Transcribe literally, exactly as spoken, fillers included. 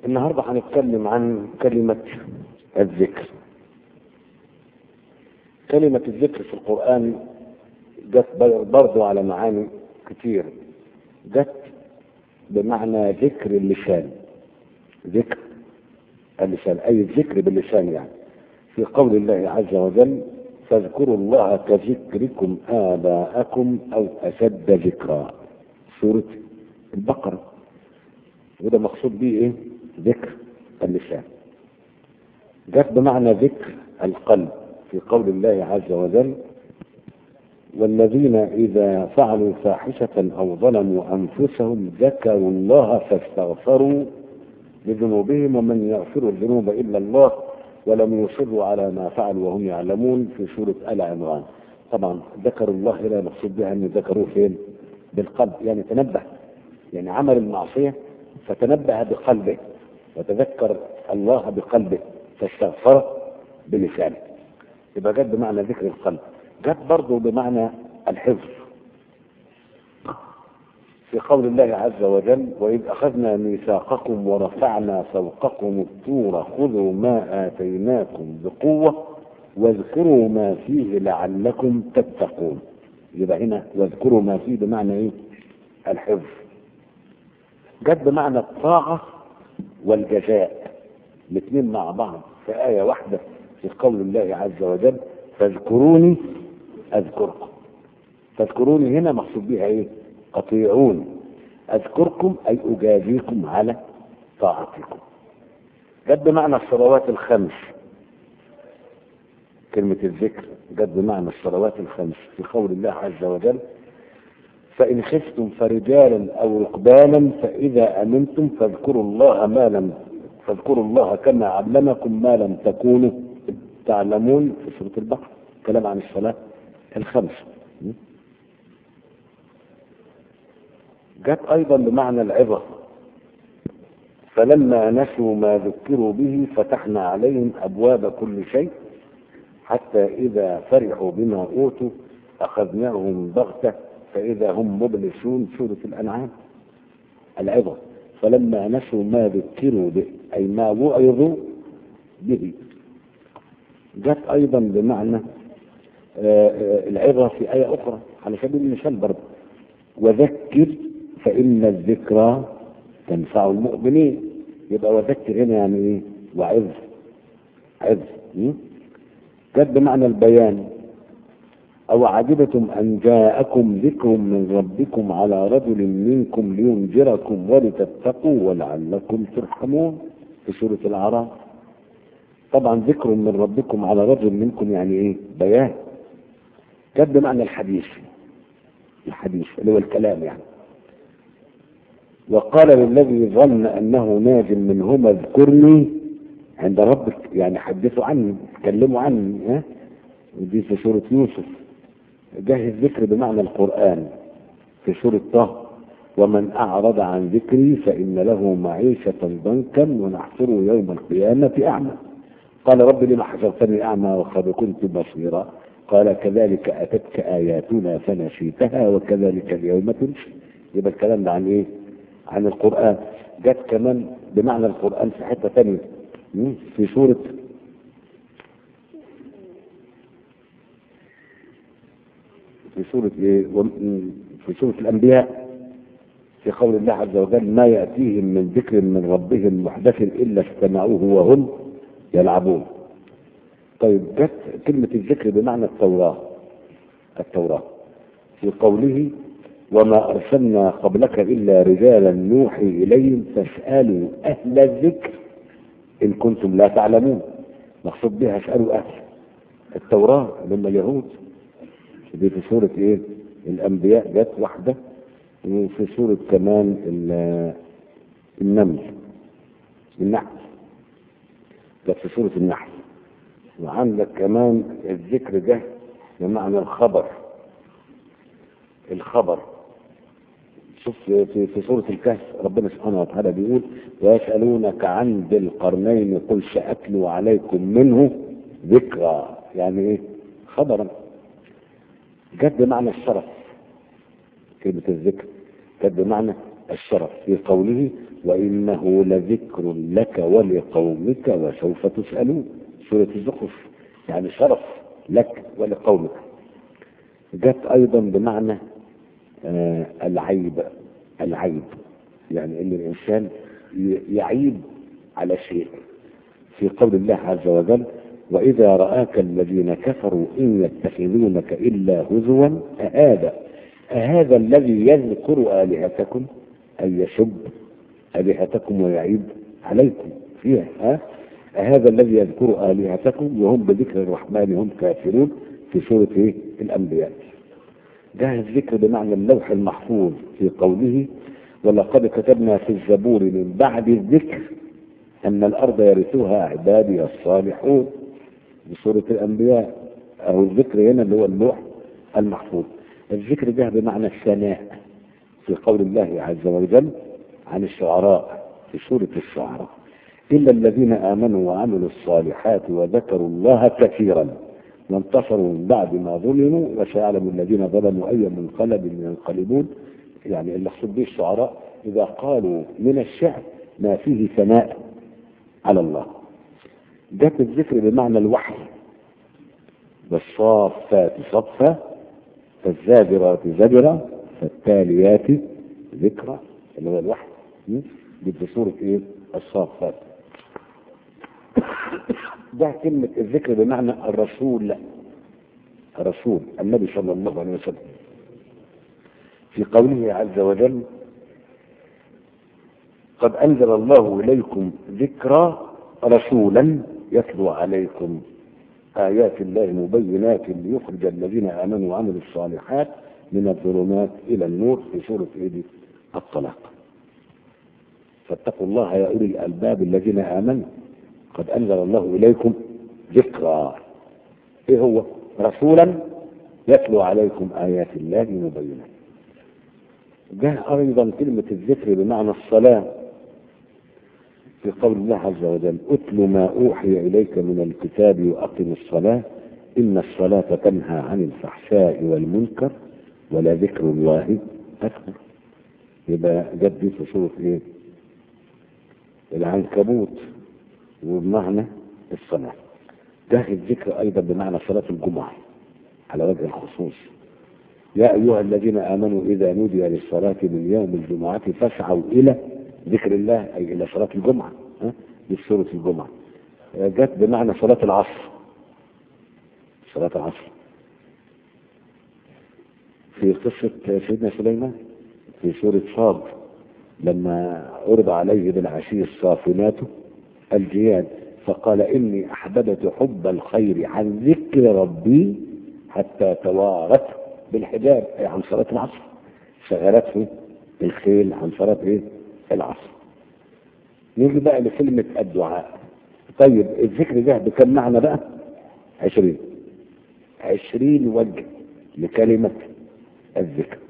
النهارده هنتكلم عن كلمة الذكر. كلمة الذكر في القرآن جت برضو على معاني كتير. جت بمعنى ذكر اللسان، ذكر اللسان أي الذكر باللسان، يعني في قول الله عز وجل: فاذكروا الله كذكركم آباءكم أو أشد ذكرا، سورة البقرة. وده مقصود به ايه؟ ذكر اللسان. جت بمعنى ذكر القلب في قول الله عز وجل: والذين إذا فعلوا فاحشة أو ظلموا أنفسهم ذكروا الله فاستغفروا لذنوبهم ومن يغفر الذنوب إلا الله ولم يصروا على ما فعلوا وهم يعلمون، في سورة آل عمران. طبعا ذكروا الله هنا مقصود بها أن ذكروه فين؟ بالقلب، يعني تنبه، يعني عمل المعصية فتنبه بقلبه وتذكر الله بقلبه فاستغفر بلسانه. يبقى جت بمعنى ذكر القلب. جت برضه بمعنى الحفظ في قول الله عز وجل: وإذ أخذنا ميثاقكم ورفعنا فوقكم الطور خذوا ما آتيناكم بقوة واذكروا ما فيه لعلكم تتقون. يبقى هنا واذكروا ما فيه بمعنى ايه؟ الحفظ. جت بمعنى الطاعة والجزاء، الاثنين مع بعض في آية واحدة في قول الله عز وجل: فاذكروني أذكركم. فاذكروني هنا مقصود بها ايه؟ أطيعون. أذكركم أي أجازيكم على طاعتكم. جت بمعنى الصلوات الخمس. كلمة الذكر جت بمعنى الصلوات الخمس في قول الله عز وجل: فإن خفتم فرجالا أو ركبانا فإذا أمنتم فاذكروا الله ما لم فاذكروا الله كما علمكم ما لم تكونوا تعلمون، في سورة البقرة. كلام عن الصلاة الخمس. جت أيضا بمعنى العظة: فلما نسوا ما ذكروا به فتحنا عليهم أبواب كل شيء حتى إذا فرحوا بما أوتوا أخذناهم بغتة فإذا هم مبلسون، سورة الأنعام. العظة: فلما نسوا ما ذكروا به أي ما وعظوا به. جت أيضا بمعنى العظة في آية أخرى على سبيل المثال برضه: وذكر فإن الذكرى تنفع المؤمنين. يبقى وذكر هنا يعني ايه؟ وعظ، عظ. جت بمعنى البيان: أو عجبتم أن جاءكم ذكر من ربكم على رجل منكم لينذركم ولتتقوا ولعلكم ترحمون، في سورة الأعراف. طبعا ذكر من ربكم على رجل منكم يعني ايه؟ بيان. جت بمعنى الحديث، الحديث اللي هو الكلام يعني. وقال للذي ظن أنه ناج منهما اذكرني عند ربك، يعني حدثوا عني، تكلموا عني. ها؟ ودي في سورة يوسف. جه الذكر بمعنى القرآن في سورة طه: ومن أعرض عن ذكري فإن له معيشة ضنكا ونحشره يوم القيامة أعمى. قال رب لما حشرتني أعمى وقد كنت بصيرا قال كذلك أتتك آياتنا فنسيتها وكذلك اليوم تنسى. يبقى الكلام ده عن إيه؟ عن القرآن. جت كمان بمعنى القرآن في حتة ثانية في سورة في سورة إيه؟ في سورة الأنبياء في قول الله عز وجل: ما يأتيهم من ذكر من ربهم محدث إلا استمعوه وهم يلعبون. طيب جت كلمة الذكر بمعنى التوراة. التوراة في قوله: وما أرسلنا قبلك إلا رجالا نوحي إليهم فاسألوا أهل الذكر إن كنتم لا تعلمون. مقصود بها اسألوا أهل التوراة لما اليهود. دي في سورة إيه؟ الأنبياء جت واحدة، وفي سورة كمان النمل النحل جت في سورة النحل. وعندك كمان الذكر جه بمعنى الخبر. الخبر شوف في في سورة الكهف ربنا سبحانه وتعالى بيقول: ويسألونك عن ذي القرنين قل سأتلو عليكم منه ذكرى، يعني ايه؟ خبرا. جت بمعنى الشرف. كلمة الذكر جت بمعنى الشرف في قوله وإنه لذكر لك ولقومك وسوف تسألون، سورة الزخرف، يعني شرف لك ولقومك. جت أيضا بمعنى آه العيب، العيب يعني ان الانسان يعيب على شيء، في قول الله عز وجل واذا رآك الذين كفروا ان يتخذونك الا هزوا اهذا اهذا الذي يذكر الهتكم اي يسب الهتكم ويعيب عليكم فيها، ها اهذا الذي يذكر الهتكم وهم بذكر الرحمن هم كافرون، في سورة ايه؟ الانبياء. ده الذكر بمعنى اللوح المحفوظ في قوله ولقد كتبنا في الزبور من بعد الذكر أن الأرض يرثوها عبادي الصالحون، بسورة الأنبياء. أو الذكر هنا اللي هو اللوح المحفوظ. الذكر ده بمعنى الثناء في قول الله عز وجل عن الشعراء في سورة الشعراء إلا الذين آمنوا وعملوا الصالحات وذكروا الله كثيرا وانتصروا من بعد ما ظلموا وسيعلم الذين ظلموا أي منقلب ينقلبون. يعني اللي يقصد به الشعراء إذا قالوا من الشعر ما فيه ثناء على الله. جاءت الذكر بمعنى الوحي والصافات صفا فالزاجرات زجرا فالتاليات ذكرى، اللي هو الوحي دي في سورة ايه؟ الصافات. ده كلمة الذكر بمعنى الرسول، الرسول النبي صلى الله عليه وسلم في قوله عز وجل قد أنزل الله إليكم ذكرى رسولا يتلو عليكم آيات الله مبينات ليخرج الذين آمنوا وعملوا الصالحات من الظلمات إلى النور، في سورة إيدي الطلاق. فاتقوا الله يا أولي الألباب الذين آمنوا قد أنزل الله إليكم ذكرى، إيه هو؟ رسولا يتلو عليكم آيات الله مبينات. جاء أيضا كلمة الذكر بمعنى الصلاة في قول الله عز وجل اتل ما أوحي إليك من الكتاب وأقم الصلاة إن الصلاة تنهى عن الفحشاء والمنكر ولذكر الله أكبر. يبقى جد دي في سورة إيه؟ العنكبوت وبمعنى الصلاة. جاء الذكر أيضا بمعنى صلاة الجمعة على وجه الخصوص يا أيها الذين آمنوا إذا نودي للصلاة من يوم الجمعة فاسعوا إلى ذكر الله أي إلى صلاة الجمعة، ها دي سورة الجمعة. جت بمعنى صلاة العصر، صلاة العصر في قصة سيدنا سليمان في سورة صاد لما عرض عليه بالعشي الصافنات الجياد فقال إني أحببت حب الخير عن ذكر ربي حتى توارت بالحجاب، أي عن صلاة العصر، شغلته الخيل عن صلاة إيه؟ العصر. نيجي بقى لكلمة الدعاء. طيب الذكر ده بكم معنى بقى؟ عشرين عشرين وجه لكلمة الذكر.